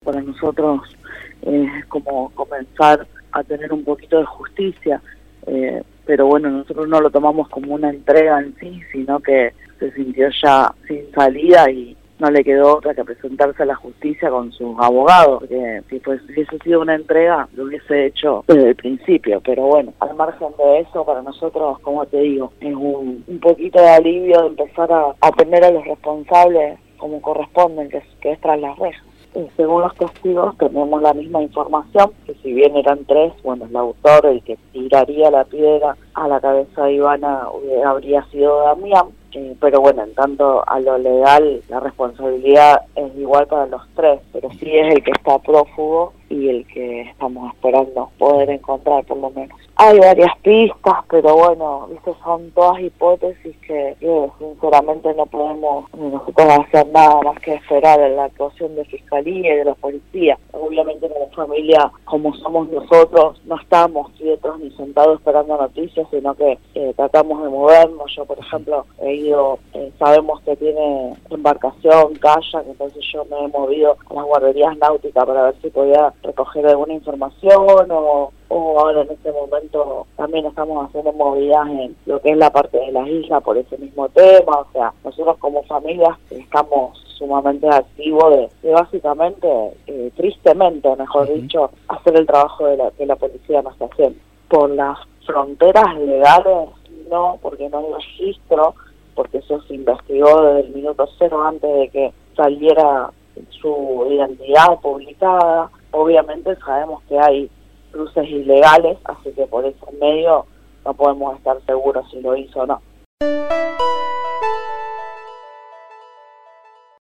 para nosotros es como comenzar a tener un poquito de justicia, pero bueno, nosotros no lo tomamos como una entrega en sí, sino que se sintió ya sin salida y no le quedó otra que presentarse a la justicia con sus abogados, porque si hubiese sido una entrega lo hubiese hecho desde el principio, pero bueno, al margen de eso, para nosotros, como te digo, es un poquito de alivio de empezar a tener a los responsables como corresponden, que es tras las rejas. Según los testigos tenemos la misma información, que si bien eran 3, bueno, el autor, el que tiraría la piedra a la cabeza de Ivana habría sido Damián, pero bueno, en tanto a lo legal, la responsabilidad es igual para los 3, pero sí es el que está prófugo y el que estamos esperando poder encontrar por lo menos. Hay varias pistas, pero bueno, viste, son todas hipótesis que sinceramente no podemos nosotros hacer nada más que esperar en la actuación de Fiscalía y de los policías. Obviamente como familia, como somos nosotros, no estamos quietos ni sentados esperando noticias, sino que tratamos de movernos. Yo, por ejemplo, he ido, sabemos que tiene embarcación, kayak, entonces yo me he movido a las guarderías náuticas para ver si podía recoger alguna información o ahora en este momento también estamos haciendo movidas en lo que es la parte de las islas por ese mismo tema. O sea, nosotros como familia estamos sumamente activos de básicamente, tristemente, mejor dicho, hacer el trabajo que la policía nos está haciendo. Por las fronteras legales, no, porque no hay registro, porque eso se investigó desde el minuto cero antes de que saliera su identidad publicada. Obviamente sabemos que hay cruces ilegales, así que por ese medio no podemos estar seguros si lo hizo o no.